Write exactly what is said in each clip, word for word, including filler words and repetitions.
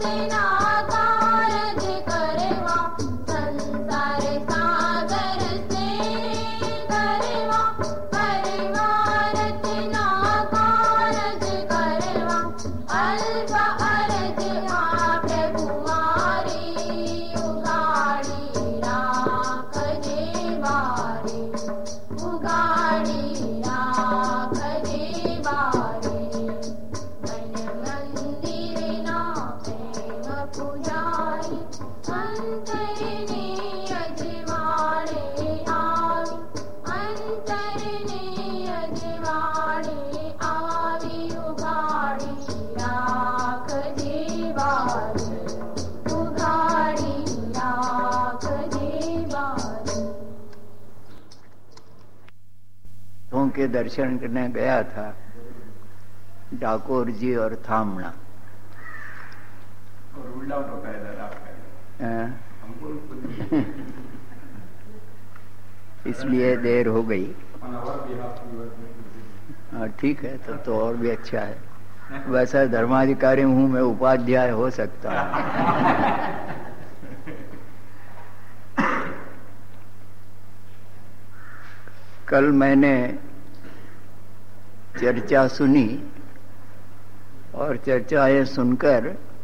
के दर्शन करने गया था, डाकोर जी और थामना। और रूल्ड आउट होता है दादा आपका, हमको इसलिए देर हो गई। हाँ ठीक है, तब तो, तो और भी अच्छा है। वैसा धर्माधिकारी हूँ मैं, उपाध्याय हो सकता है। कल मैंने चर्चा सुनी और चर्चाएं सुनकर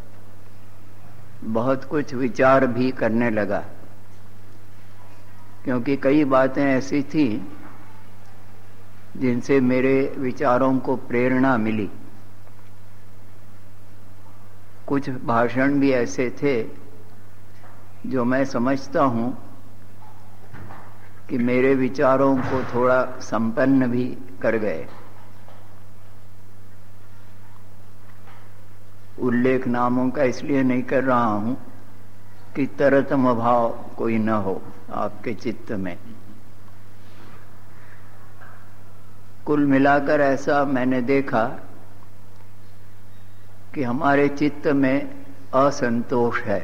बहुत कुछ विचार भी करने लगा, क्योंकि कई बातें ऐसी थी जिनसे मेरे विचारों को प्रेरणा मिली। कुछ भाषण भी ऐसे थे जो मैं समझता हूँ कि मेरे विचारों को थोड़ा संपन्न भी कर गए। उल्लेख नामों का इसलिए नहीं कर रहा हूं कि तरतम भाव कोई न हो आपके चित्त में। कुल मिलाकर ऐसा मैंने देखा कि हमारे चित्त में असंतोष है।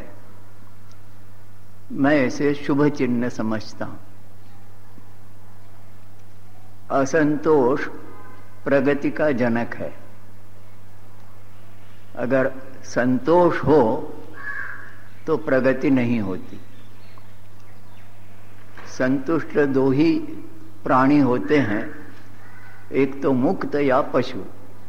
मैं इसे शुभ चिन्ह समझता हूं। असंतोष प्रगति का जनक है। अगर संतोष हो तो प्रगति नहीं होती। संतुष्ट दो ही प्राणी होते हैं, एक तो मुक्त या पशु।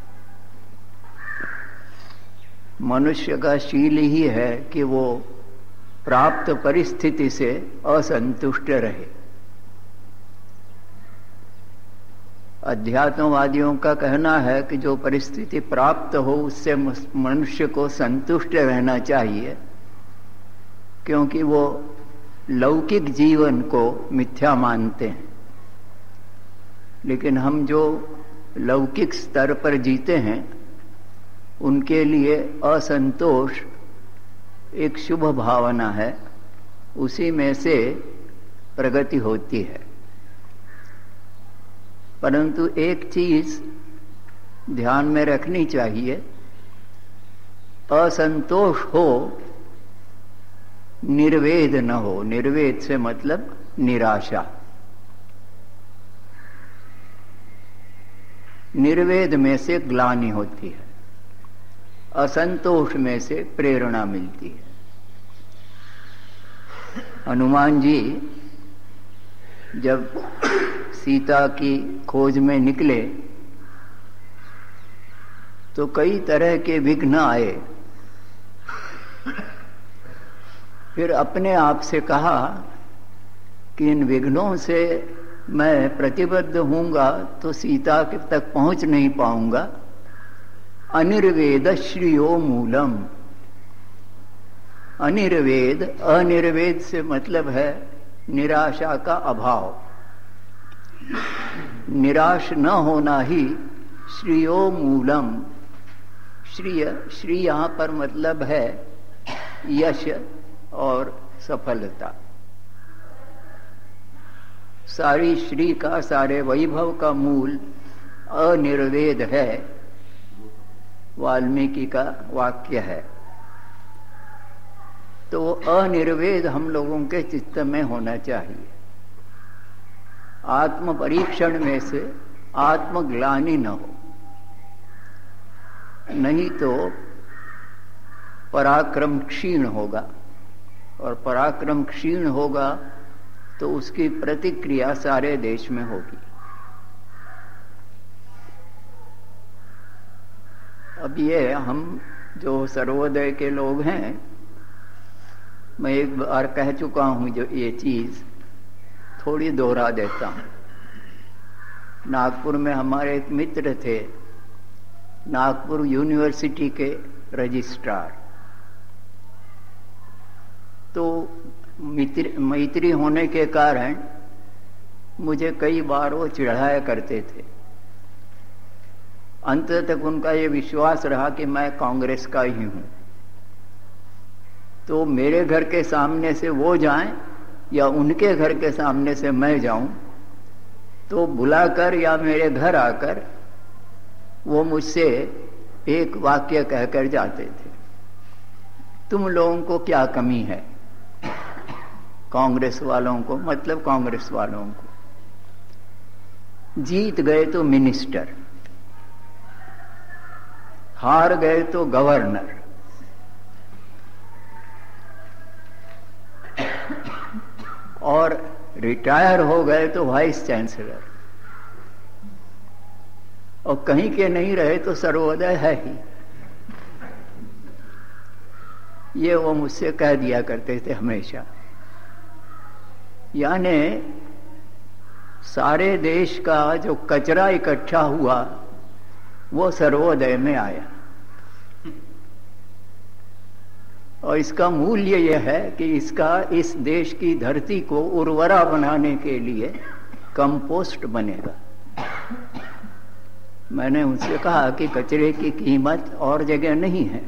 मनुष्य का शील ही है कि वो प्राप्त परिस्थिति से असंतुष्ट रहे। अध्यात्मवादियों का कहना है कि जो परिस्थिति प्राप्त हो उससे मनुष्य को संतुष्ट रहना चाहिए, क्योंकि वो लौकिक जीवन को मिथ्या मानते हैं। लेकिन हम जो लौकिक स्तर पर जीते हैं उनके लिए असंतोष एक शुभ भावना है, उसी में से प्रगति होती है। परंतु एक चीज ध्यान में रखनी चाहिए, असंतोष हो निर्वेद न हो। निर्वेद से मतलब निराशा। निर्वेद में से ग्लानि होती है, असंतोष में से प्रेरणा मिलती है। हनुमान जी जब सीता की खोज में निकले तो कई तरह के विघ्न आए। फिर अपने आप से कहा कि इन विघ्नों से मैं प्रतिबद्ध हूँगा तो सीता तक पहुँच नहीं पाऊंगा। अनिर्वेद श्रियो मूलम। अनिर्वेद, अनिर्वेद से मतलब है निराशा का अभाव। निराश न होना ही श्रियो मूलम। श्रिय, श्री यहां पर मतलब है यश और सफलता। सारी श्री का, सारे वैभव का मूल अनिर्वेद है। वाल्मीकि का वाक्य है। तो अनिर्वेद हम लोगों के चित्त में होना चाहिए। आत्म परीक्षण में से आत्मग्लानि न हो, नहीं तो पराक्रम क्षीण होगा, और पराक्रम क्षीण होगा तो उसकी प्रतिक्रिया सारे देश में होगी। अब ये हम जो सर्वोदय के लोग हैं, मैं एक बार कह चुका हूं जो ये चीज थोड़ी दोहरा देता हूं। नागपुर में हमारे एक मित्र थे, नागपुर यूनिवर्सिटी के रजिस्ट्रार। तो मित्र मैत्री होने के कारण मुझे कई बार वो चिढ़ाया करते थे। अंत तक उनका ये विश्वास रहा कि मैं कांग्रेस का ही हूं। तो मेरे घर के सामने से वो जाएं या उनके घर के सामने से मैं जाऊं, तो बुलाकर या मेरे घर आकर वो मुझसे एक वाक्य कहकर जाते थे, तुम लोगों को क्या कमी है, कांग्रेस वालों को, मतलब कांग्रेस वालों को। जीत गए तो मिनिस्टर, हार गए तो गवर्नर, और रिटायर हो गए तो वाइस चांसलर, और कहीं के नहीं रहे तो सर्वोदय है ही। ये वो मुझसे कह दिया करते थे हमेशा। यानी सारे देश का जो कचरा इकट्ठा हुआ वो सर्वोदय में आया, और इसका मूल्य यह है कि इसका इस देश की धरती को उर्वरा बनाने के लिए कंपोस्ट बनेगा। मैंने उनसे कहा कि कचरे की कीमत और जगह नहीं है,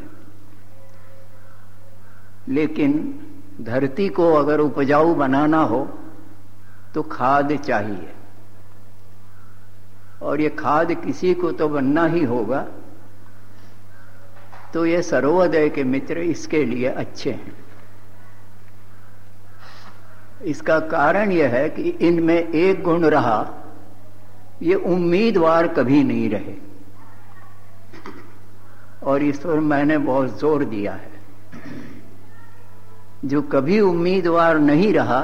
लेकिन धरती को अगर उपजाऊ बनाना हो तो खाद चाहिए, और ये खाद किसी को तो बनना ही होगा। तो ये सर्वोदय के मित्र इसके लिए अच्छे हैं। इसका कारण यह है कि इनमें एक गुण रहा, ये उम्मीदवार कभी नहीं रहे, और इस पर मैंने बहुत जोर दिया है। जो कभी उम्मीदवार नहीं रहा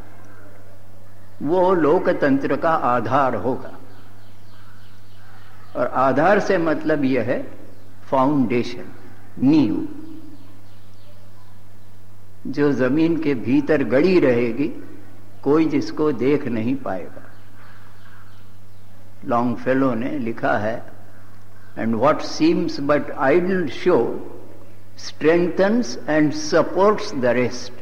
वो लोकतंत्र का आधार होगा, और आधार से मतलब यह है फाउंडेशन, नींव, जो जमीन के भीतर गड़ी रहेगी, कोई जिसको देख नहीं पाएगा। लॉन्गफेलो ने लिखा है, and what seems but idle show strengthens and supports the rest।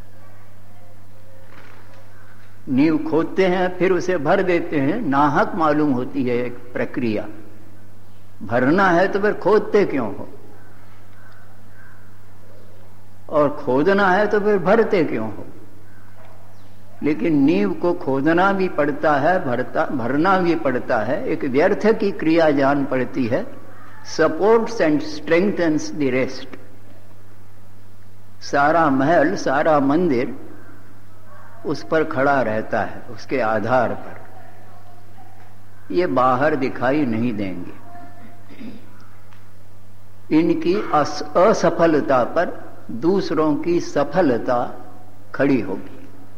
नींव खोदते हैं फिर उसे भर देते हैं, नाहक मालूम होती है एक प्रक्रिया। भरना है तो फिर खोदते क्यों हो, और खोदना है तो फिर भरते क्यों हो। लेकिन नींव को खोदना भी पड़ता है, भरता भरना भी पड़ता है, एक व्यर्थ की क्रिया जान पड़ती है। Supports and strengthens the rest. सारा महल, सारा मंदिर उस पर खड़ा रहता है, उसके आधार पर। ये बाहर दिखाई नहीं देंगे, इनकी असफलता पर दूसरों की सफलता खड़ी होगी।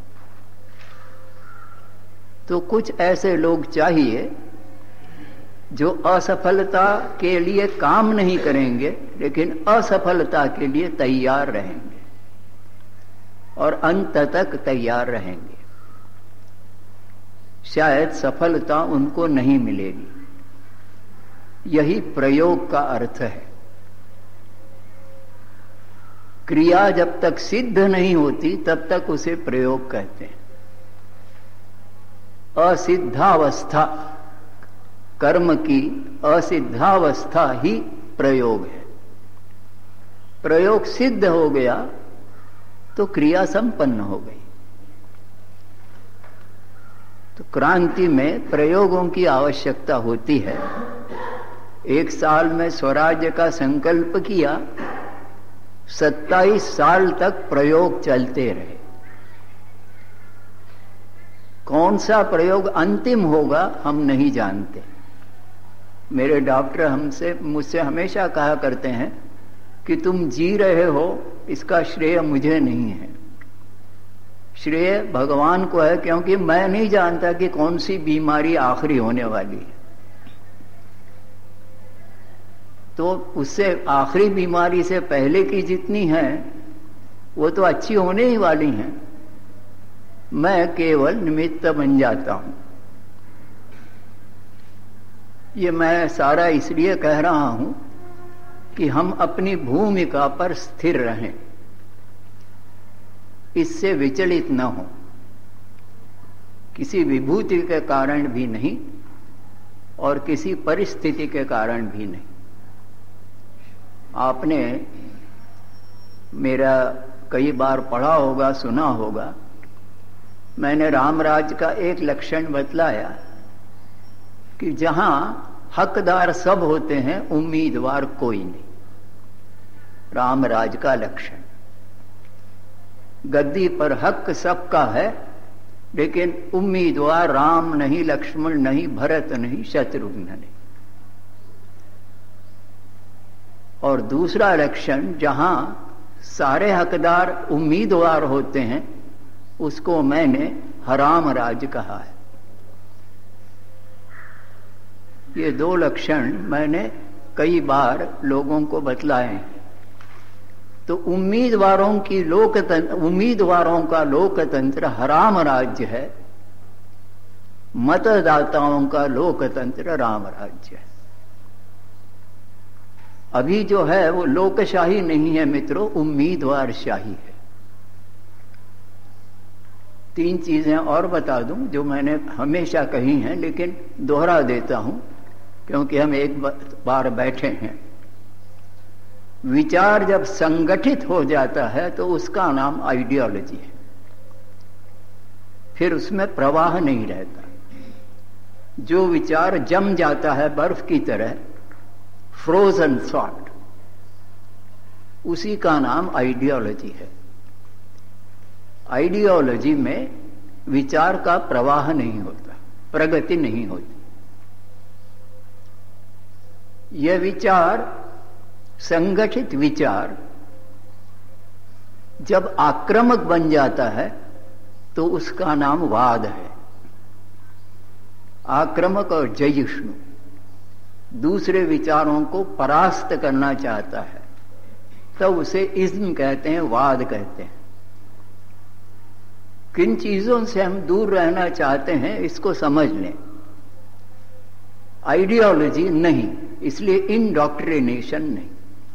तो कुछ ऐसे लोग चाहिए जो असफलता के लिए काम नहीं करेंगे, लेकिन असफलता के लिए तैयार रहेंगे और अंत तक तैयार रहेंगे। शायद सफलता उनको नहीं मिलेगी। यही प्रयोग का अर्थ है। क्रिया जब तक सिद्ध नहीं होती तब तक उसे प्रयोग कहते हैं। असिद्धावस्था, कर्म की असिद्धावस्था ही प्रयोग है। प्रयोग सिद्ध हो गया तो क्रिया संपन्न हो गई। तो क्रांति में प्रयोगों की आवश्यकता होती है। एक साल में स्वराज्य का संकल्प किया, सत्ताईस साल तक प्रयोग चलते रहे। कौन सा प्रयोग अंतिम होगा हम नहीं जानते। मेरे डॉक्टर हमसे मुझसे हमेशा कहा करते हैं कि तुम जी रहे हो इसका श्रेय मुझे नहीं है, श्रेय भगवान को है, क्योंकि मैं नहीं जानता कि कौन सी बीमारी आखिरी होने वाली है। तो उससे आखिरी बीमारी से पहले की जितनी है वो तो अच्छी होने ही वाली हैं, मैं केवल निमित्त बन जाता हूं। ये मैं सारा इसलिए कह रहा हूं कि हम अपनी भूमिका पर स्थिर रहें, इससे विचलित न हो, किसी विभूति के कारण भी नहीं और किसी परिस्थिति के कारण भी नहीं। आपने मेरा कई बार पढ़ा होगा, सुना होगा, मैंने रामराज का एक लक्षण बतलाया कि जहां हकदार सब होते हैं उम्मीदवार कोई नहीं। रामराज का लक्षण, गद्दी पर हक सबका है, लेकिन उम्मीदवार राम नहीं, लक्ष्मण नहीं, भरत नहीं, शत्रुघ्न नहीं। और दूसरा लक्षण, जहां सारे हकदार उम्मीदवार होते हैं उसको मैंने हराम राज कहा है। ये दो लक्षण मैंने कई बार लोगों को बतलाए हैं। तो उम्मीदवारों की लोकतंत्र, उम्मीदवारों का लोकतंत्र हराम राज्य है, मतदाताओं का लोकतंत्र राम राज्य है। अभी जो है वो लोकशाही नहीं है मित्रों, उम्मीदवार शाही है। तीन चीजें और बता दूं जो मैंने हमेशा कही हैं, लेकिन दोहरा देता हूं क्योंकि हम एक बार बैठे हैं। विचार जब संगठित हो जाता है तो उसका नाम आइडियोलॉजी है, फिर उसमें प्रवाह नहीं रहता। जो विचार जम जाता है बर्फ की तरह, फ्रोजन थॉट, उसी का नाम आइडियोलॉजी है। आइडियोलॉजी में विचार का प्रवाह नहीं होता, प्रगति नहीं होती। यह विचार, संगठित विचार जब आक्रामक बन जाता है तो उसका नाम वाद है। आक्रामक और जयिष्णु दूसरे विचारों को परास्त करना चाहता है, तब उसे इज्म कहते हैं, वाद कहते हैं। किन चीजों से हम दूर रहना चाहते हैं इसको समझ लें। आइडियोलॉजी नहीं, इसलिए इंडॉक्ट्रिनेशन नहीं,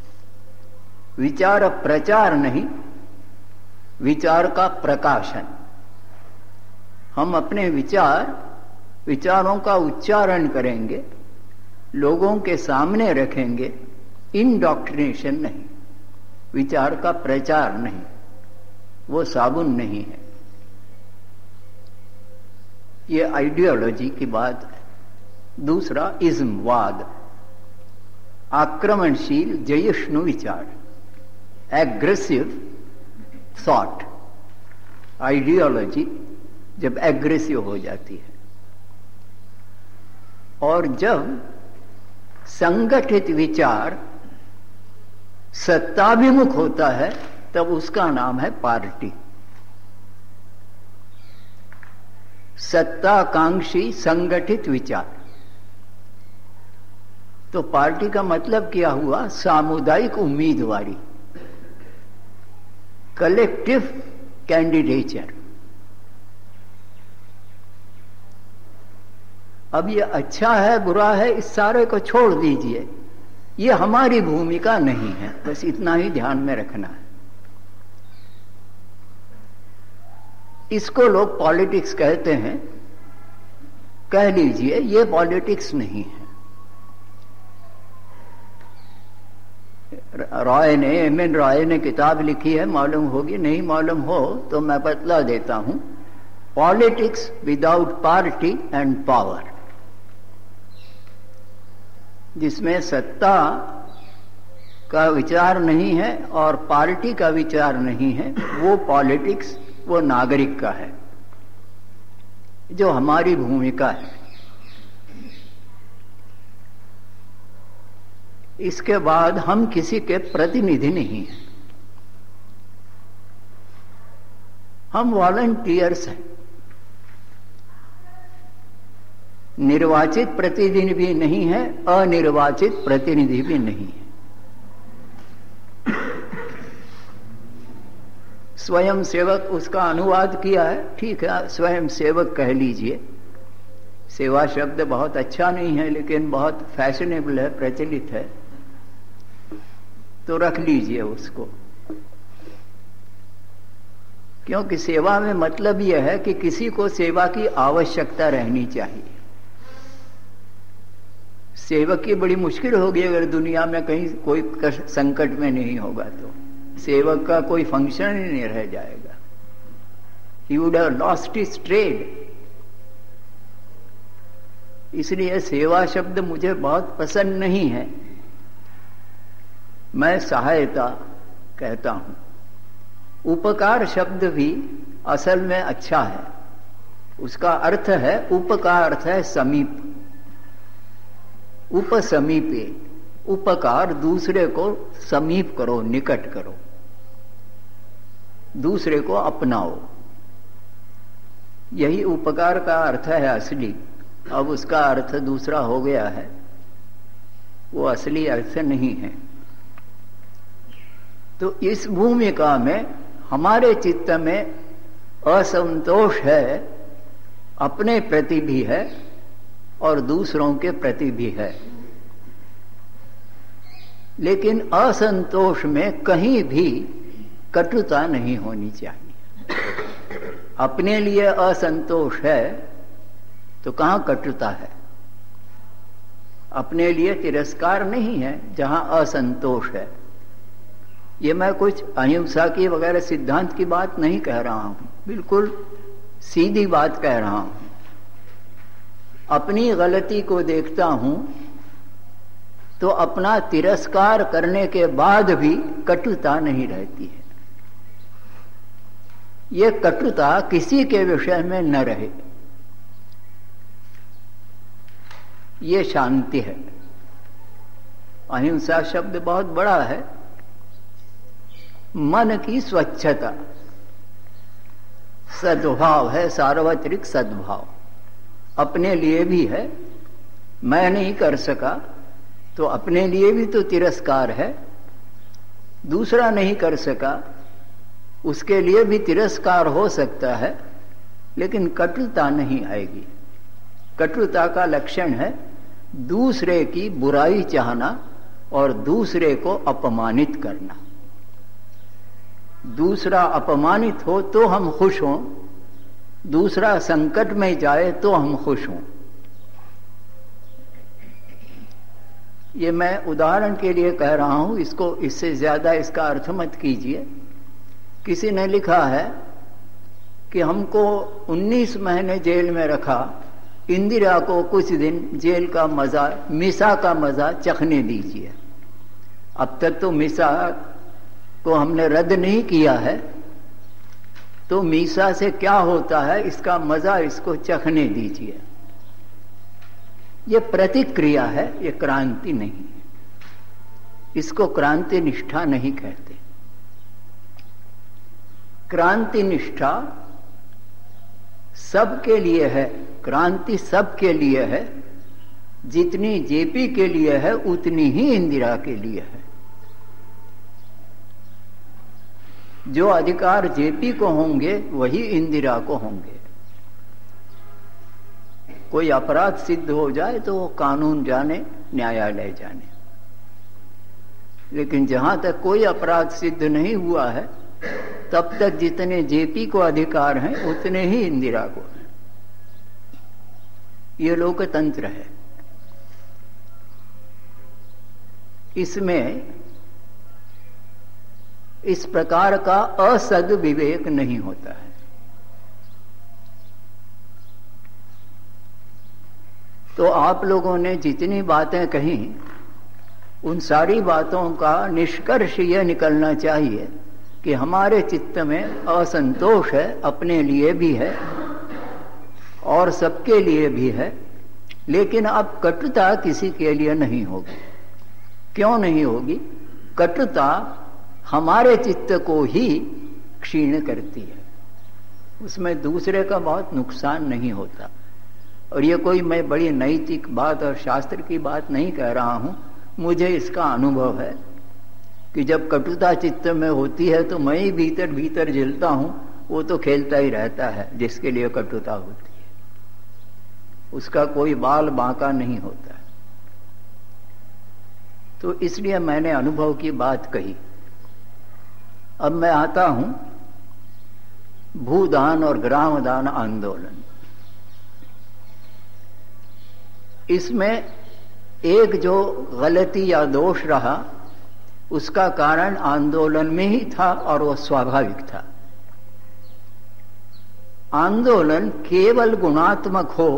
विचार प्रचार नहीं, विचार का प्रकाशन। हम अपने विचार विचारों का उच्चारण करेंगे, लोगों के सामने रखेंगे, इंडॉक्ट्रिनेशन नहीं, विचार का प्रचार नहीं, वो साबुन नहीं है। ये आइडियोलॉजी की बात है। दूसरा इज्म, वाद, आक्रमणशील जयिष्णु विचार, एग्रेसिव थॉट। आइडियोलॉजी जब एग्रेसिव हो जाती है, और जब संगठित विचार सत्ताभिमुख होता है तब उसका नाम है पार्टी। सत्ताकांक्षी संगठित विचार। तो पार्टी का मतलब क्या हुआ? सामुदायिक उम्मीदवारी, कलेक्टिव कैंडिडेचर। अब ये अच्छा है बुरा है इस सारे को छोड़ दीजिए, ये हमारी भूमिका नहीं है, बस इतना ही ध्यान में रखना है। इसको लोग पॉलिटिक्स कहते हैं, कह लीजिए, ये पॉलिटिक्स नहीं है। रॉय ने, एम एन रॉय ने किताब लिखी है, मालूम होगी, नहीं मालूम हो तो मैं बतला देता हूं। Politics without party and power, जिसमें सत्ता का विचार नहीं है और पार्टी का विचार नहीं है, वो पॉलिटिक्स, वो नागरिक का है, जो हमारी भूमिका है। इसके बाद हम किसी के प्रतिनिधि नहीं हैं, हम वॉलंटियर्स हैं। निर्वाचित प्रतिनिधि भी नहीं है, अनिर्वाचित प्रतिनिधि भी नहीं है। स्वयं सेवक उसका अनुवाद किया है, ठीक है, स्वयं सेवक कह लीजिए। सेवा शब्द बहुत अच्छा नहीं है, लेकिन बहुत फैशनेबल है, प्रचलित है, तो रख लीजिए उसको। क्योंकि सेवा में मतलब यह है कि किसी को सेवा की आवश्यकता रहनी चाहिए। सेवक की बड़ी मुश्किल होगी अगर दुनिया में कहीं कोई संकट में नहीं होगा तो सेवक का कोई फंक्शन ही नहीं रह जाएगा। He would have lost his trade। इसलिए सेवा शब्द मुझे बहुत पसंद नहीं है, मैं सहायता कहता हूं। उपकार शब्द भी असल में अच्छा है, उसका अर्थ है, उप का अर्थ है समीप, उपसमीपे, उपकार दूसरे को समीप करो, निकट करो, दूसरे को अपनाओ, यही उपकार का अर्थ है असली। अब उसका अर्थ दूसरा हो गया है, वो असली अर्थ नहीं है। तो इस भूमिका में हमारे चित्त में असंतोष है, अपने प्रति भी है और दूसरों के प्रति भी है। लेकिन असंतोष में कहीं भी कटुता नहीं होनी चाहिए। अपने लिए असंतोष है तो कहां कटुता है? अपने लिए तिरस्कार नहीं है जहां असंतोष है। ये मैं कुछ अहिंसा की वगैरह सिद्धांत की बात नहीं कह रहा हूं, बिल्कुल सीधी बात कह रहा हूं। अपनी गलती को देखता हूं तो अपना तिरस्कार करने के बाद भी कटुता नहीं रहती है। ये कटुता किसी के विषय में न रहे, ये शांति है। अहिंसा शब्द बहुत बड़ा है। मन की स्वच्छता, सद्भाव है, सार्वत्रिक सद्भाव। अपने लिए भी है, मैं नहीं कर सका तो अपने लिए भी तो तिरस्कार है, दूसरा नहीं कर सका उसके लिए भी तिरस्कार हो सकता है, लेकिन कटुता नहीं आएगी। कटुता का लक्षण है दूसरे की बुराई चाहना और दूसरे को अपमानित करना। दूसरा अपमानित हो तो हम खुश हों, दूसरा संकट में जाए तो हम खुश हों। ये मैं उदाहरण के लिए कह रहा हूं, इसको इससे ज्यादा इसका अर्थ मत कीजिए। किसी ने लिखा है कि हमको उन्नीस महीने जेल में रखा, इंदिरा को कुछ दिन जेल का मजा, मिसा का मजा चखने दीजिए। अब तक तो मिसा को हमने रद्द नहीं किया है, तो मीसा से क्या होता है इसका मजा इसको चखने दीजिए। ये प्रतिक्रिया है, ये क्रांति नहीं है। इसको क्रांति निष्ठा नहीं कहते। क्रांति निष्ठा सबके लिए है, क्रांति सबके लिए है। जितनी जेपी के लिए है उतनी ही इंदिरा के लिए है। जो अधिकार जेपी को होंगे वही इंदिरा को होंगे। कोई अपराध सिद्ध हो जाए तो वो कानून जाने, न्यायालय जाने, लेकिन जहां तक कोई अपराध सिद्ध नहीं हुआ है तब तक जितने जेपी को अधिकार हैं उतने ही इंदिरा को हैं। ये लोकतंत्र है। इसमें इस प्रकार का असद विवेक नहीं होता है। तो आप लोगों ने जितनी बातें कही उन सारी बातों का निष्कर्ष यह निकलना चाहिए कि हमारे चित्त में असंतोष है, अपने लिए भी है और सबके लिए भी है, लेकिन अब कटुता किसी के लिए नहीं होगी। क्यों नहीं होगी? कटुता हमारे चित्त को ही क्षीण करती है, उसमें दूसरे का बहुत नुकसान नहीं होता। और ये कोई मैं बड़ी नैतिक बात और शास्त्र की बात नहीं कह रहा हूं, मुझे इसका अनुभव है कि जब कटुता चित्त में होती है तो मैं ही भीतर भीतर जलता हूं, वो तो खेलता ही रहता है जिसके लिए कटुता होती है, उसका कोई बाल बांका नहीं होता। तो इसलिए मैंने अनुभव की बात कही। अब मैं आता हूं भूदान और ग्रामदान आंदोलन। इसमें एक जो गलती या दोष रहा उसका कारण आंदोलन में ही था और वो स्वाभाविक था। आंदोलन केवल गुणात्मक हो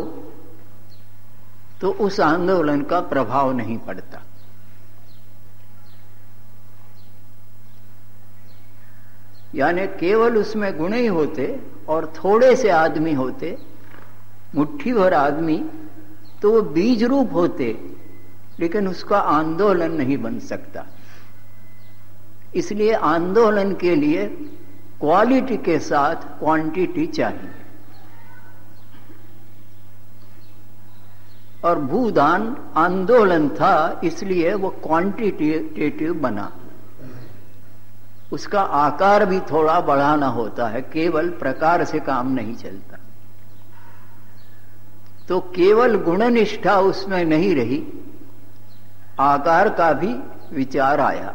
तो उस आंदोलन का प्रभाव नहीं पड़ता। यानी केवल उसमें गुण ही होते और थोड़े से आदमी होते, मुट्ठी भर आदमी, तो वो बीज रूप होते, लेकिन उसका आंदोलन नहीं बन सकता। इसलिए आंदोलन के लिए क्वालिटी के साथ क्वांटिटी चाहिए। और भूदान आंदोलन था, इसलिए वो क्वांटिटेटिव बना। उसका आकार भी थोड़ा बढ़ाना होता है, केवल प्रकार से काम नहीं चलता। तो केवल गुणनिष्ठा उसमें नहीं रही, आकार का भी विचार आया।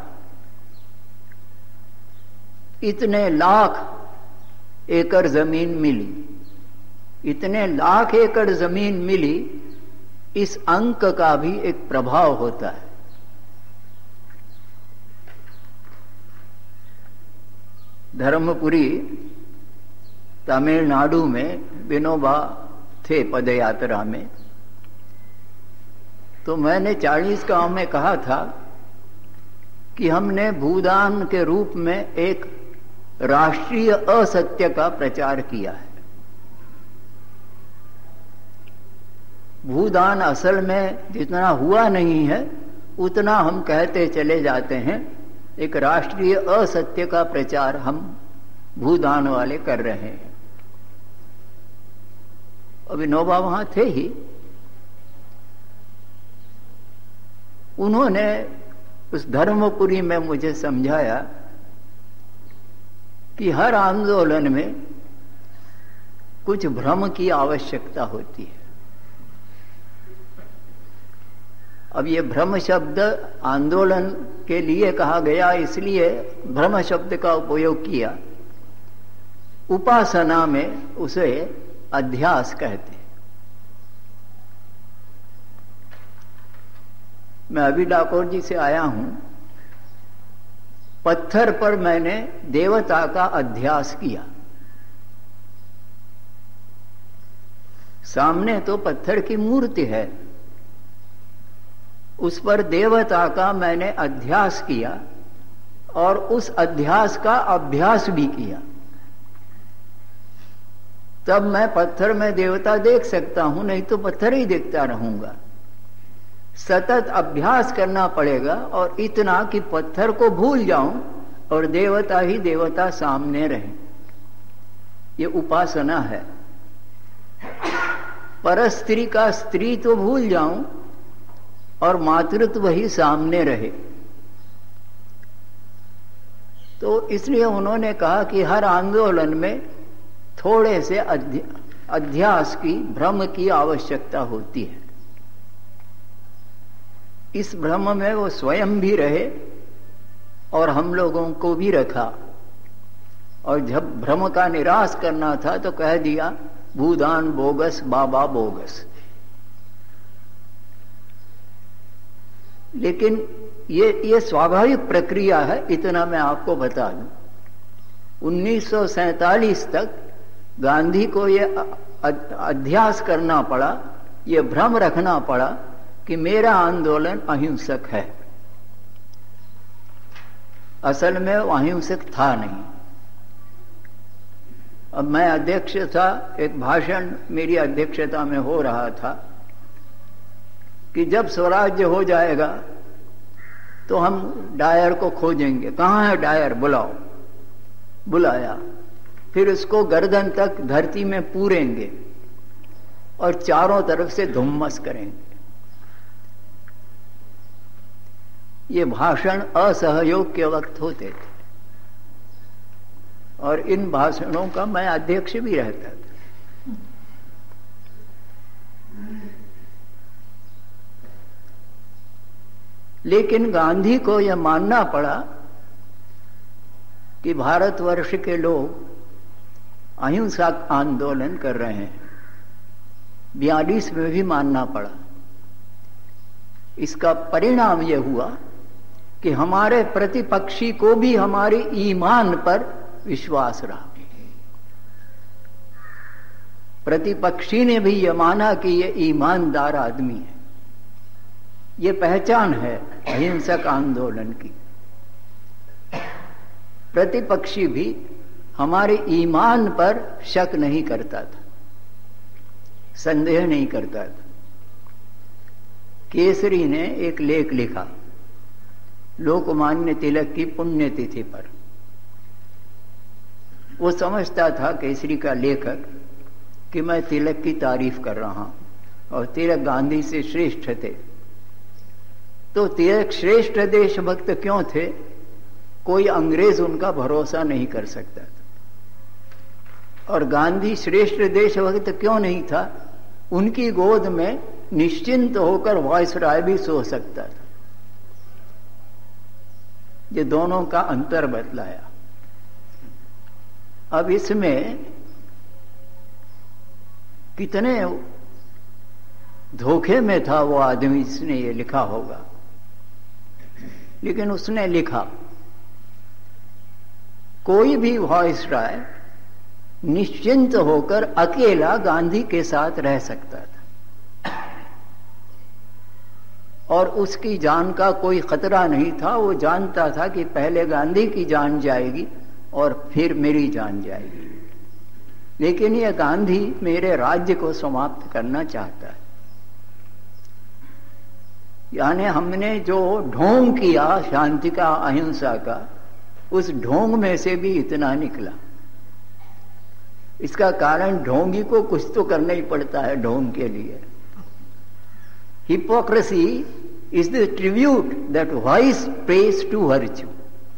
इतने लाख एकड़ जमीन मिली, इतने लाख एकड़ जमीन मिली, इस अंक का भी एक प्रभाव होता है। धर्मपुरी तमिलनाडु में विनोबा थे पदयात्रा में, तो मैंने चालीस गांव में कहा था कि हमने भूदान के रूप में एक राष्ट्रीय असत्य का प्रचार किया है। भूदान असल में जितना हुआ नहीं है उतना हम कहते चले जाते हैं। एक राष्ट्रीय असत्य का प्रचार हम भूदान वाले कर रहे हैं। अब विनोबा वहां थे ही, उन्होंने उस धर्मपुरी में मुझे समझाया कि हर आंदोलन में कुछ भ्रम की आवश्यकता होती है। अब ये भ्रम शब्द आंदोलन के लिए कहा गया, इसलिए भ्रम शब्द का उपयोग किया। उपासना में उसे अध्यास कहते हैं। मैं अभी डाकोर जी से आया हूं, पत्थर पर मैंने देवता का अध्यास किया। सामने तो पत्थर की मूर्ति है, उस पर देवता का मैंने अध्यास किया और उस अध्यास का अभ्यास भी किया। तब मैं पत्थर में देवता देख सकता हूं, नहीं तो पत्थर ही देखता रहूंगा। सतत अभ्यास करना पड़ेगा और इतना कि पत्थर को भूल जाऊं और देवता ही देवता सामने रहे। ये उपासना है। परस्त्री का स्त्री तो भूल जाऊं और मातृत्व ही सामने रहे। तो इसलिए उन्होंने कहा कि हर आंदोलन में थोड़े से अध्यास की, भ्रम की आवश्यकता होती है। इस भ्रम में वो स्वयं भी रहे और हम लोगों को भी रखा। और जब भ्रम का निराश करना था तो कह दिया भूदान बोगस, बाबा बोगस। लेकिन ये ये स्वाभाविक प्रक्रिया है, इतना मैं आपको बता दूं। उन्नीस सौ सैंतालीस तक गांधी को ये अध्यास करना पड़ा, ये भ्रम रखना पड़ा कि मेरा आंदोलन अहिंसक है। असल में वो अहिंसक था नहीं। अब मैं अध्यक्ष था, एक भाषण मेरी अध्यक्षता में हो रहा था कि जब स्वराज्य हो जाएगा तो हम डायर को खोजेंगे, कहाँ है डायर, बुलाओ। बुलाया, फिर उसको गर्दन तक धरती में पूरेंगे और चारों तरफ से धुम्मस करेंगे। ये भाषण असहयोग के वक्त होते थे और इन भाषणों का मैं अध्यक्ष भी रहता था। लेकिन गांधी को यह मानना पड़ा कि भारतवर्ष के लोग अहिंसा आंदोलन कर रहे हैं। बयालीस में भी मानना पड़ा। इसका परिणाम यह हुआ कि हमारे प्रतिपक्षी को भी हमारे ईमान पर विश्वास रहा। प्रतिपक्षी ने भी यह माना कि यह ईमानदार आदमी है। ये पहचान है अहिंसक आंदोलन की। प्रतिपक्षी भी हमारे ईमान पर शक नहीं करता था, संदेह नहीं करता था। केसरी ने एक लेख लिखा लोकमान्य तिलक की पुण्यतिथि पर। वो समझता था केसरी का लेखक कि मैं तिलक की तारीफ कर रहा हूं और तिलक गांधी से श्रेष्ठ थे। तो तिलक श्रेष्ठ देशभक्त क्यों थे? कोई अंग्रेज उनका भरोसा नहीं कर सकता था। और गांधी श्रेष्ठ देशभक्त क्यों नहीं था? उनकी गोद में निश्चिंत होकर वायसराय भी सो सकता था। ये दोनों का अंतर बतलाया। अब इसमें कितने धोखे में था वो आदमी जिसने ये लिखा होगा, लेकिन उसने लिखा कोई भी वायसराय निश्चिंत होकर अकेला गांधी के साथ रह सकता था और उसकी जान का कोई खतरा नहीं था। वो जानता था कि पहले गांधी की जान जाएगी और फिर मेरी जान जाएगी, लेकिन यह गांधी मेरे राज्य को समाप्त करना चाहता है। यानी हमने जो ढोंग किया शांति का, अहिंसा का, उस ढोंग में से भी इतना निकला। इसका कारण ढोंगी को कुछ तो करना ही पड़ता है ढोंग के लिए। Hypocrisy is the tribute that vice pays to virtue.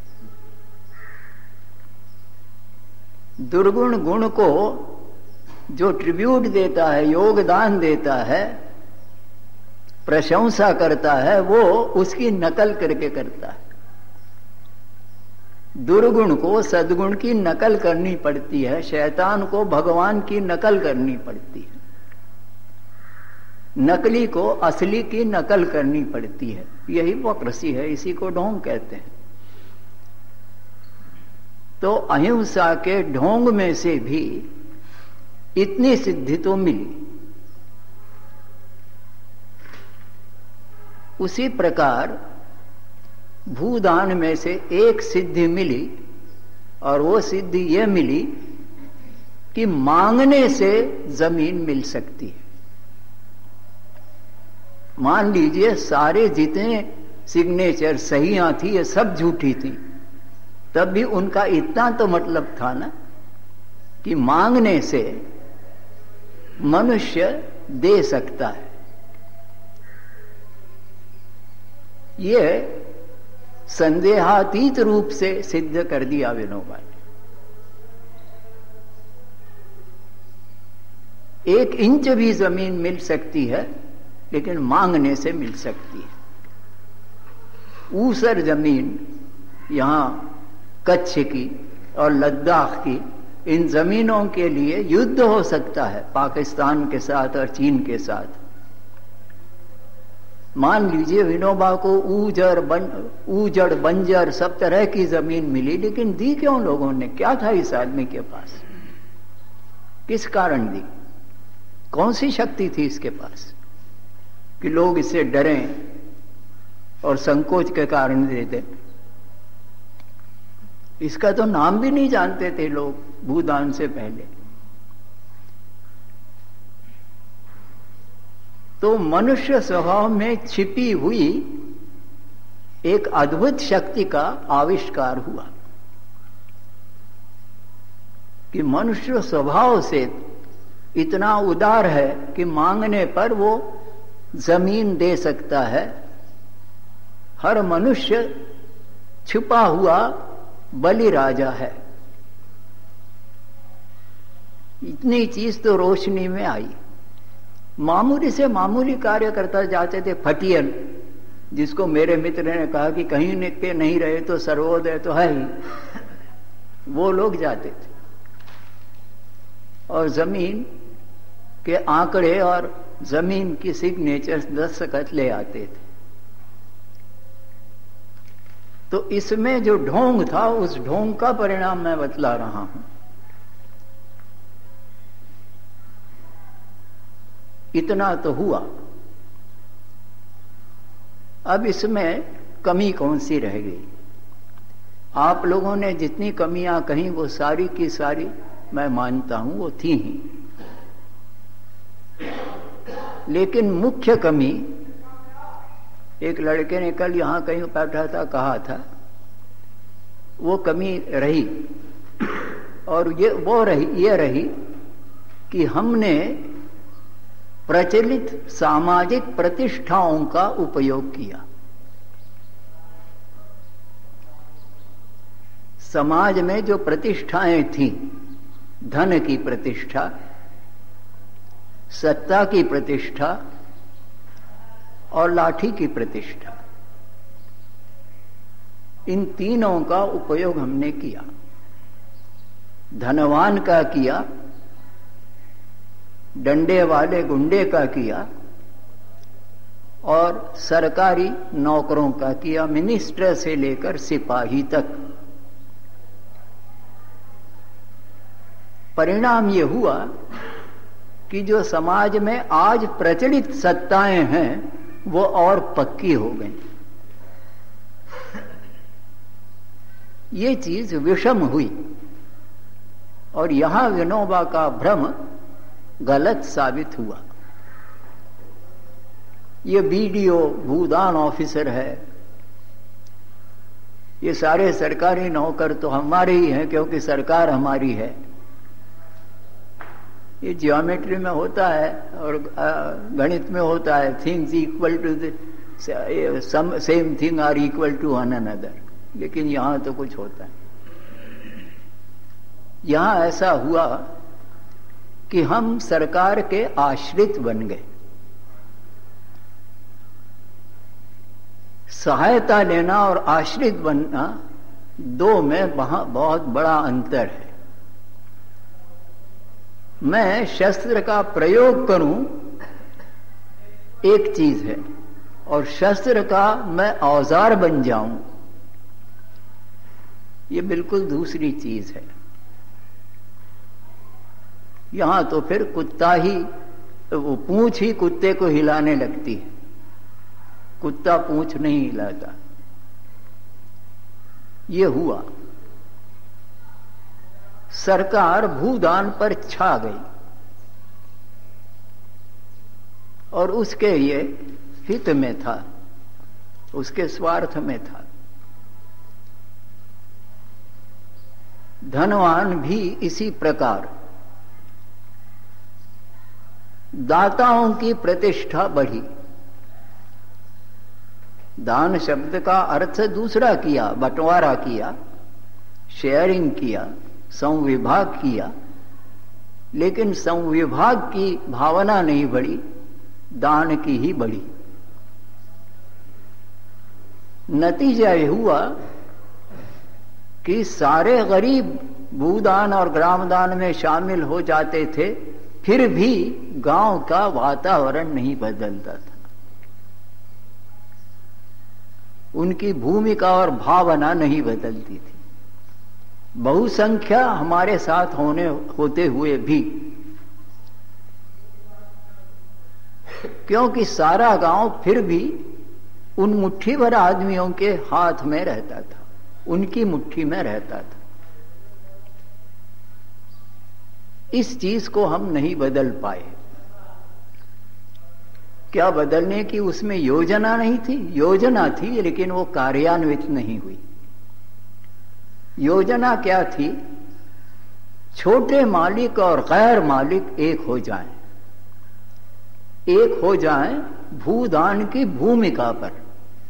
दुर्गुण गुण को जो ट्रिब्यूट देता है, योगदान देता है, प्रशंसा करता है, वो उसकी नकल करके करता है। दुर्गुण को सद्गुण की नकल करनी पड़ती है, शैतान को भगवान की नकल करनी पड़ती है, नकली को असली की नकल करनी पड़ती है। यही हिपोक्रेसी है, इसी को ढोंग कहते हैं। तो अहिंसा के ढोंग में से भी इतनी सिद्धि तो मिली। उसी प्रकार भूदान में से एक सिद्धि मिली और वो सिद्धि यह मिली कि मांगने से जमीन मिल सकती है। मान लीजिए सारे जितने सिग्नेचर सहियां थी ये सब झूठी थी, तब भी उनका इतना तो मतलब था ना कि मांगने से मनुष्य दे सकता है। ये संदेहातीत रूप से सिद्ध कर दिया विनोबा ने। एक इंच भी जमीन मिल सकती है, लेकिन मांगने से मिल सकती है। ऊसर जमीन यहां कच्छ की और लद्दाख की, इन जमीनों के लिए युद्ध हो सकता है पाकिस्तान के साथ और चीन के साथ। मान लीजिए विनोबा को ऊजर बन ऊजड़ बंजर सब तरह की जमीन मिली, लेकिन दी क्यों लोगों ने? क्या था इस आदमी के पास? किस कारण दी? कौन सी शक्ति थी इसके पास कि लोग इससे डरें और संकोच के कारण दे दें? इसका तो नाम भी नहीं जानते थे लोग भूदान से पहले। तो मनुष्य स्वभाव में छिपी हुई एक अद्भुत शक्ति का आविष्कार हुआ कि मनुष्य स्वभाव से इतना उदार है कि मांगने पर वो जमीन दे सकता है। हर मनुष्य छुपा हुआ बलि राजा है। इतनी चीज तो रोशनी में आई। मामूली से मामूली कार्य करता जाते थे। फटियन, जिसको मेरे मित्र ने कहा कि कहीं के नहीं रहे तो सर्वोदय तो है ही, वो लोग जाते थे और जमीन के आंकड़े और जमीन की सिग्नेचर दस्तखत ले आते थे। तो इसमें जो ढोंग था, उस ढोंग का परिणाम मैं बतला रहा हूं। इतना तो हुआ। अब इसमें कमी कौन सी रह गई? आप लोगों ने जितनी कमियां कहीं वो सारी की सारी मैं मानता हूं वो थी ही, लेकिन मुख्य कमी, एक लड़के ने कल यहां कहीं बैठा था कहा था, वो कमी रही। और ये वो रही ये रही कि हमने प्रचलित सामाजिक प्रतिष्ठाओं का उपयोग किया। समाज में जो प्रतिष्ठाएं थीं, धन की प्रतिष्ठा, सत्ता की प्रतिष्ठा और लाठी की प्रतिष्ठा, इन तीनों का उपयोग हमने किया। धनवान का किया, डंडे वाले गुंडे का किया और सरकारी नौकरों का किया, मिनिस्टर से लेकर सिपाही तक। परिणाम ये हुआ कि जो समाज में आज प्रचलित सत्ताएं हैं वो और पक्की हो गई। ये चीज विषम हुई और यहां विनोबा का भ्रम गलत साबित हुआ। ये बीडीओ भूदान ऑफिसर है, ये सारे सरकारी नौकर तो हमारे ही हैं क्योंकि सरकार हमारी है। ये ज्योमेट्री में होता है और गणित में होता है, things equal to the same thing are equal to one another, लेकिन यहां तो कुछ होता है। यहां ऐसा हुआ कि हम सरकार के आश्रित बन गए। सहायता लेना और आश्रित बनना, दो में बहुत बड़ा अंतर है। मैं शस्त्र का प्रयोग करूं एक चीज है, और शस्त्र का मैं औजार बन जाऊं ये बिल्कुल दूसरी चीज है। यहां तो फिर कुत्ता ही, वो पूंछ ही कुत्ते को हिलाने लगती है, कुत्ता पूंछ नहीं हिलाता। ये हुआ, सरकार भूदान पर छा गई और उसके ये हित में था, उसके स्वार्थ में था। धनवान भी इसी प्रकार, दाताओं की प्रतिष्ठा बढ़ी। दान शब्द का अर्थ दूसरा किया, बंटवारा किया, शेयरिंग किया, संविभाग किया, लेकिन संविभाग की भावना नहीं बढ़ी, दान की ही बढ़ी। नतीजा यह हुआ कि सारे गरीब भूदान और ग्रामदान में शामिल हो जाते थे, फिर भी गांव का वातावरण नहीं बदलता था। उनकी भूमिका और भावना नहीं बदलती थी। बहुसंख्या हमारे साथ होने होते हुए भी, क्योंकि सारा गांव फिर भी उन मुट्ठी भर आदमियों के हाथ में रहता था, उनकी मुट्ठी में रहता था। इस चीज को हम नहीं बदल पाए। क्या बदलने की उसमें योजना नहीं थी? योजना थी, लेकिन वो कार्यान्वित नहीं हुई। योजना क्या थी? छोटे मालिक और गैर मालिक एक हो जाएं, एक हो जाएं भूदान की भूमिका पर।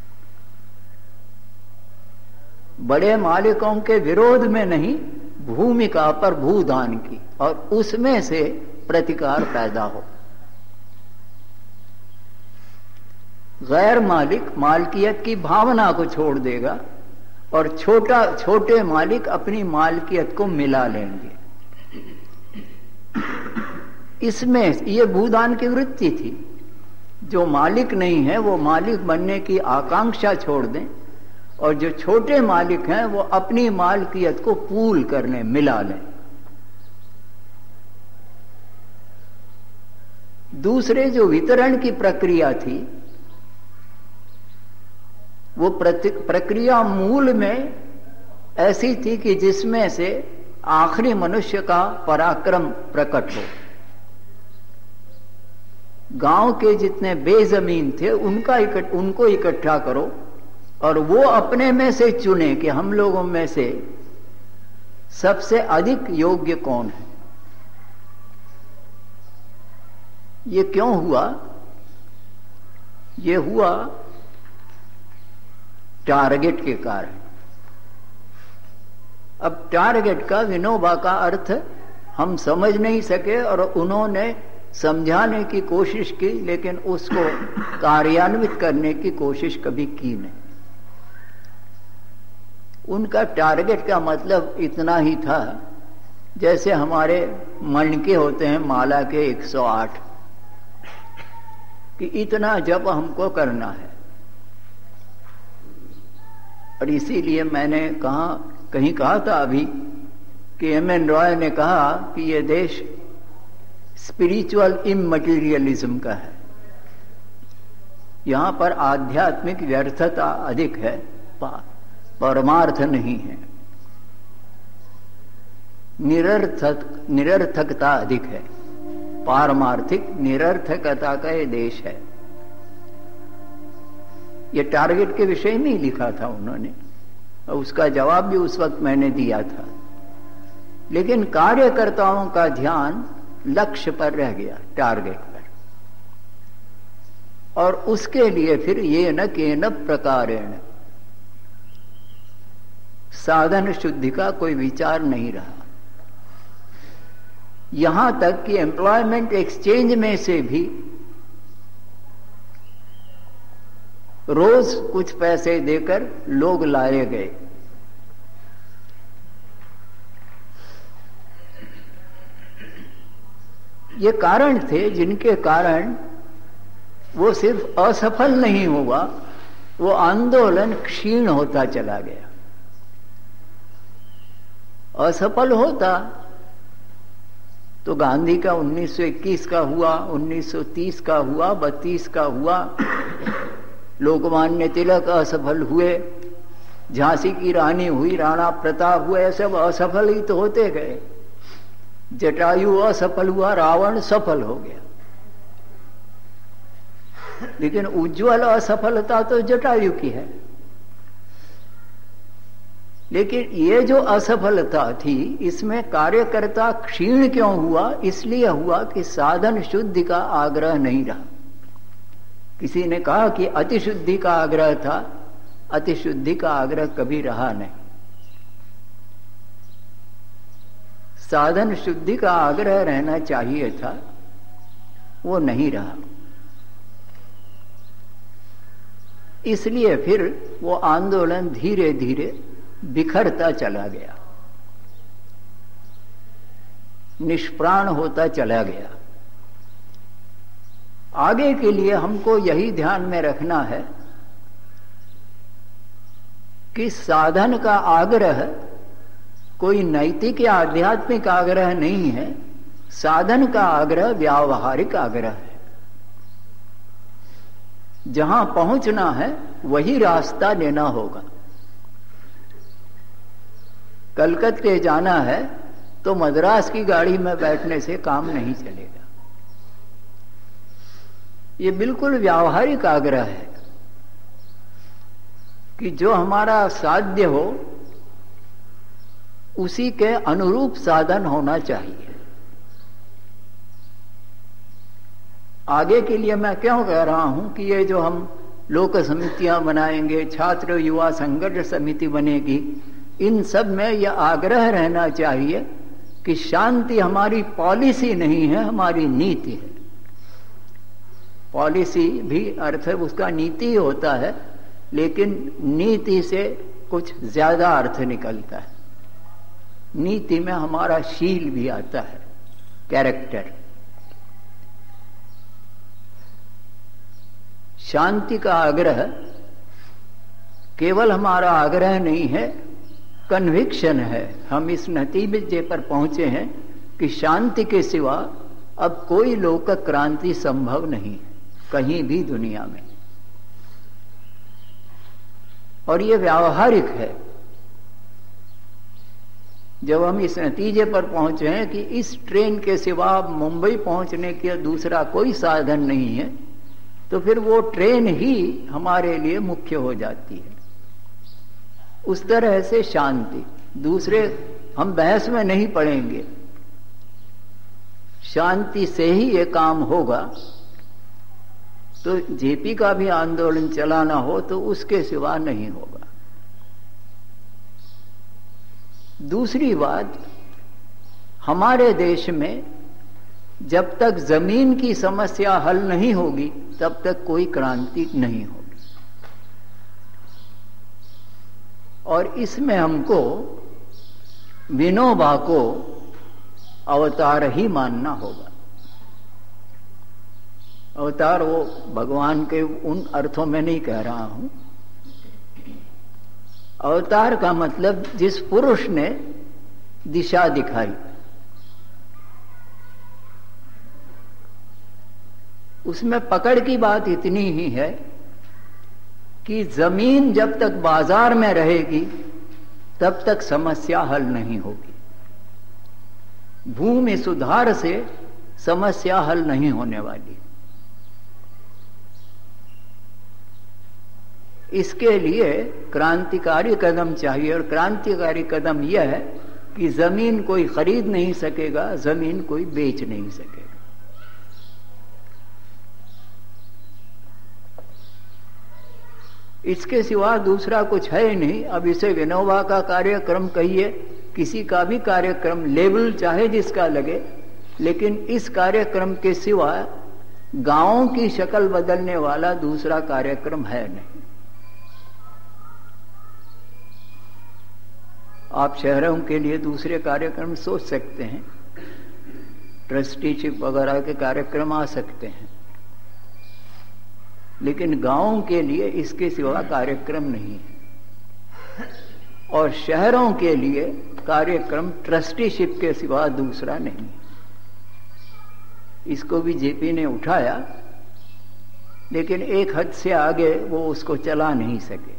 बड़े मालिकों के विरोध में नहीं, भूमिका पर भूदान की, और उसमें से प्रतिकार पैदा हो। गैर मालिक मालकियत की भावना को छोड़ देगा और छोटा छोटे मालिक अपनी मालकियत को मिला लेंगे। इसमें ये भूदान की वृत्ति थी। जो मालिक नहीं है वो मालिक बनने की आकांक्षा छोड़ दें, और जो छोटे मालिक हैं वो अपनी मालकियत को पूल करने, मिला लें। दूसरे जो वितरण की प्रक्रिया थी, वो प्रक्रिया मूल में ऐसी थी कि जिसमें से आखिरी मनुष्य का पराक्रम प्रकट हो। गांव के जितने बेजमीन थे उनका इकट्ठ उनको इकट्ठा करो और वो अपने में से चुने कि हम लोगों में से सबसे अधिक योग्य कौन है। ये क्यों हुआ? ये हुआ टारगेट के कारण। अब टारगेट का विनोबा का अर्थ हम समझ नहीं सके और उन्होंने समझाने की कोशिश की, लेकिन उसको कार्यान्वित करने की कोशिश कभी की नहीं। उनका टारगेट का मतलब इतना ही था जैसे हमारे मणके होते हैं माला के एक सौ आठ, कि इतना जप हमको करना है। और इसीलिए मैंने कहा कहीं कहा था अभी कि एम एन रॉय ने कहा कि यह देश स्पिरिचुअल इममटीरियलिज्म का है। यहां पर आध्यात्मिक व्यर्थता अधिक है, परमार्थ नहीं है। निरर्थक निरर्थकता अधिक है, पारमार्थिक निरर्थकता का ये देश है। ये टारगेट के विषय में ही लिखा था उन्होंने, और उसका जवाब भी उस वक्त मैंने दिया था। लेकिन कार्यकर्ताओं का ध्यान लक्ष्य पर रह गया, टारगेट पर, और उसके लिए फिर ये न केन प्रकारेण साधन शुद्धि का कोई विचार नहीं रहा। यहां तक कि एम्प्लॉयमेंट एक्सचेंज में से भी रोज कुछ पैसे देकर लोग लाए गए। ये कारण थे जिनके कारण वो सिर्फ असफल नहीं हुआ, वो आंदोलन क्षीण होता चला गया। असफल होता तो गांधी का उन्नीस सौ इक्कीस का हुआ, उन्नीस सौ तीस का हुआ, बत्तीस का हुआ, लोकमान्य तिलक असफल हुए, झांसी की रानी हुई, राणा प्रताप हुए, सब असफल ही तो होते गए। जटायु असफल हुआ, रावण सफल हो गया। लेकिन उज्जवल असफलता तो जटायु की है। लेकिन ये जो असफलता थी, इसमें कार्यकर्ता क्षीण क्यों हुआ? इसलिए हुआ कि साधन शुद्धि का आग्रह नहीं रहा। किसी ने कहा कि अतिशुद्धि का आग्रह था, अतिशुद्धि का आग्रह कभी रहा नहीं। साधन शुद्धि का आग्रह रहना चाहिए था, वो नहीं रहा। इसलिए फिर वो आंदोलन धीरे धीरे बिखरता चला गया, निष्प्राण होता चला गया। आगे के लिए हमको यही ध्यान में रखना है कि साधन का आग्रह कोई नैतिक या आध्यात्मिक आग्रह नहीं है। साधन का आग्रह व्यावहारिक आग्रह है। जहां पहुंचना है वही रास्ता लेना होगा। कलकत्ते जाना है तो मद्रास की गाड़ी में बैठने से काम नहीं चलेगा। ये बिल्कुल व्यावहारिक आग्रह है कि जो हमारा साध्य हो उसी के अनुरूप साधन होना चाहिए। आगे के लिए मैं क्यों कह रहा हूं कि ये जो हम लोक समितियां बनाएंगे, छात्र युवा संघर्ष समिति बनेगी, इन सब में यह आग्रह रहना चाहिए कि शांति हमारी पॉलिसी नहीं है, हमारी नीति है। पॉलिसी भी अर्थ है उसका नीति ही होता है, लेकिन नीति से कुछ ज्यादा अर्थ निकलता है। नीति में हमारा शील भी आता है, कैरेक्टर। शांति का आग्रह केवल हमारा आग्रह नहीं है, कन्विक्शन है। हम इस नतीजे पर पहुंचे हैं कि शांति के सिवा अब कोई लोक क्रांति संभव नहीं है कहीं भी दुनिया में। और ये व्यावहारिक है। जब हम इस नतीजे पर पहुंचे हैं कि इस ट्रेन के सिवा मुंबई पहुंचने के दूसरा कोई साधन नहीं है, तो फिर वो ट्रेन ही हमारे लिए मुख्य हो जाती है। उस तरह से शांति, दूसरे हम बहस में नहीं पड़ेंगे, शांति से ही ये काम होगा। तो जेपी का भी आंदोलन चलाना हो तो उसके सिवा नहीं होगा। दूसरी बात, हमारे देश में जब तक जमीन की समस्या हल नहीं होगी तब तक कोई क्रांति नहीं होगी। और इसमें हमको विनोबा को अवतार ही मानना होगा। अवतार वो भगवान के उन अर्थों में नहीं कह रहा हूं। अवतार का मतलब जिस पुरुष ने दिशा दिखाई, उसमें पकड़ की बात इतनी ही है कि जमीन जब तक बाजार में रहेगी तब तक समस्या हल नहीं होगी। भूमि सुधार से समस्या हल नहीं होने वाली। इसके लिए क्रांतिकारी कदम चाहिए। और क्रांतिकारी कदम यह है कि जमीन कोई खरीद नहीं सकेगा, जमीन कोई बेच नहीं सकेगा। इसके सिवा दूसरा कुछ है ही नहीं। अब इसे विनोबा का कार्यक्रम कहिए, किसी का भी कार्यक्रम, लेबल चाहे जिसका लगे, लेकिन इस कार्यक्रम के सिवा गांवों की शक्ल बदलने वाला दूसरा कार्यक्रम है नहीं। आप शहरों के लिए दूसरे कार्यक्रम सोच सकते हैं, ट्रस्टीशिप वगैरह के कार्यक्रम आ सकते हैं, लेकिन गांवों के लिए इसके सिवा कार्यक्रम नहीं है। और शहरों के लिए कार्यक्रम ट्रस्टीशिप के सिवा दूसरा नहीं है। इसको भी जेपी ने उठाया, लेकिन एक हद से आगे वो उसको चला नहीं सके।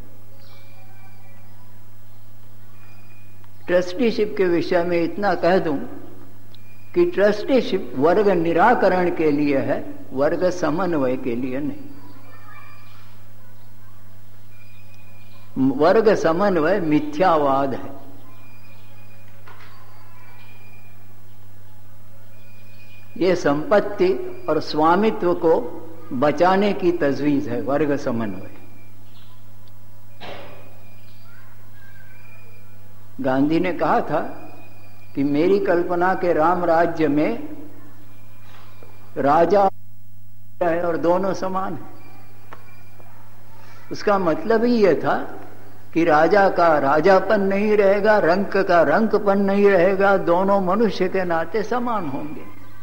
ट्रस्टीशिप के विषय में इतना कह दूं कि ट्रस्टीशिप वर्ग निराकरण के लिए है, वर्ग समन्वय के लिए नहीं। वर्ग समन्वय मिथ्यावाद है। ये संपत्ति और स्वामित्व को बचाने की तजवीज है वर्ग समन्वय। गांधी ने कहा था कि मेरी कल्पना के राम राज्य में राजा है और दोनों समान है। उसका मतलब ही यह था कि राजा का राजापन नहीं रहेगा, रंक का रंकपन नहीं रहेगा, दोनों मनुष्य के नाते समान होंगे।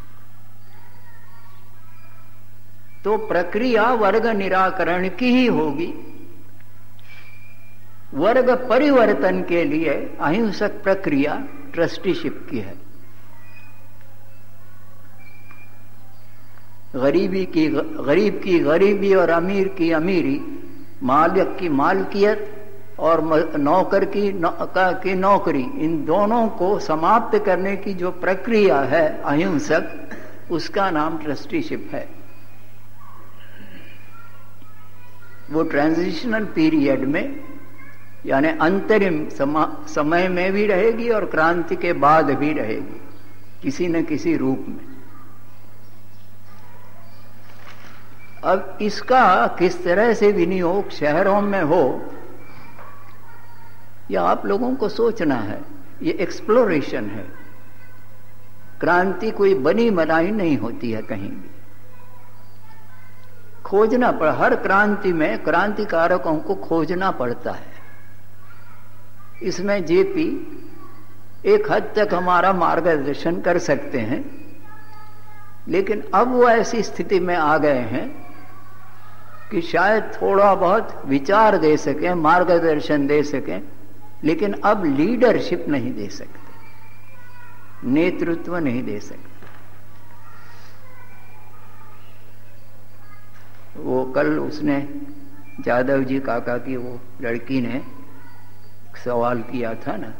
तो प्रक्रिया वर्ग निराकरण की ही होगी। वर्ग परिवर्तन के लिए अहिंसक प्रक्रिया ट्रस्टीशिप की है। गरीबी की गरीब की गरीबी और अमीर की अमीरी, मालिक की मालकियत और नौकर की नौ, की नौकरी, इन दोनों को समाप्त करने की जो प्रक्रिया है अहिंसक, उसका नाम ट्रस्टीशिप है। वो ट्रांजिशनल पीरियड में यानी अंतरिम समय में भी रहेगी और क्रांति के बाद भी रहेगी किसी न किसी रूप में। अब इसका किस तरह से विनियोग शहरों में हो, यह आप लोगों को सोचना है। ये एक्सप्लोरेशन है। क्रांति कोई बनी बनाई नहीं होती है कहीं भी, खोजना पड़ हर क्रांति में क्रांतिकारकों को खोजना पड़ता है। इसमें जेपी एक हद तक हमारा मार्गदर्शन कर सकते हैं, लेकिन अब वो ऐसी स्थिति में आ गए हैं कि शायद थोड़ा बहुत विचार दे सकें, मार्गदर्शन दे सकें, लेकिन अब लीडरशिप नहीं दे सकते, नेतृत्व नहीं दे सकते। वो कल उसने जादव जी काका की वो लड़की ने सवाल किया था ना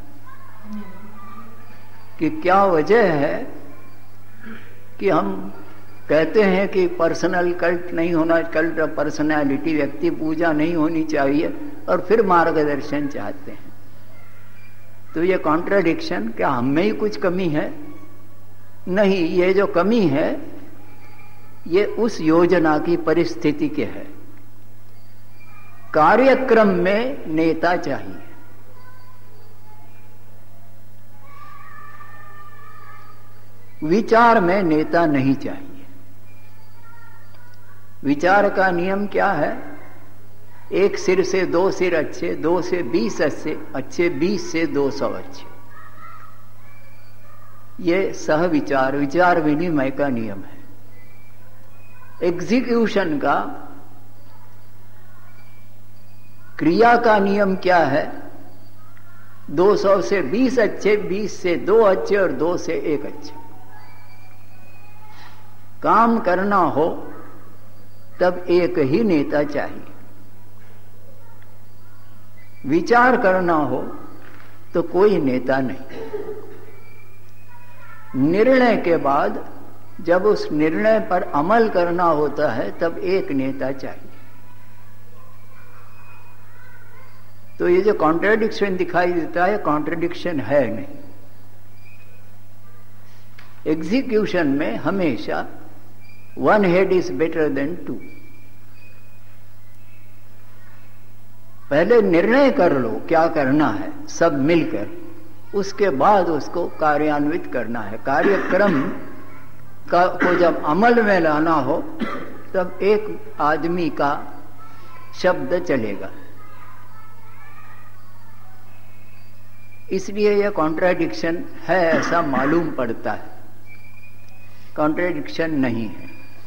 कि क्या वजह है कि हम कहते हैं कि पर्सनल कल्ट नहीं होना, कल्ट ऑफ पर्सनैलिटी, व्यक्ति पूजा नहीं होनी चाहिए, और फिर मार्गदर्शन चाहते हैं। तो ये कॉन्ट्राडिक्शन, क्या हम में ही कुछ कमी है? नहीं, ये जो कमी है ये उस योजना की परिस्थिति के है। कार्यक्रम में नेता चाहिए, विचार में नेता नहीं चाहिए। विचार का नियम क्या है? एक सिर से दो सिर अच्छे, दो से बीस अच्छे अच्छे, बीस से दो सौ अच्छे। ये सह विचार, विचार विनिमय का नियम है। एग्जीक्यूशन का, क्रिया का नियम क्या है? दो सौ से बीस अच्छे, बीस से दो अच्छे और दो से एक अच्छे। काम करना हो तब एक ही नेता चाहिए, विचार करना हो तो कोई नेता नहीं। निर्णय के बाद जब उस निर्णय पर अमल करना होता है तब एक नेता चाहिए। तो ये जो कॉन्ट्रडिक्शन दिखाई देता है, कॉन्ट्रडिक्शन है नहीं। एग्जीक्यूशन में हमेशा one head is better than two. पहले निर्णय कर लो क्या करना है सब मिलकर, उसके बाद उसको कार्यान्वित करना है। कार्यक्रम का को जब अमल में लाना हो तब एक आदमी का शब्द चलेगा। इसलिए यह कॉन्ट्राडिक्शन है ऐसा मालूम पड़ता है, कॉन्ट्राडिक्शन नहीं है।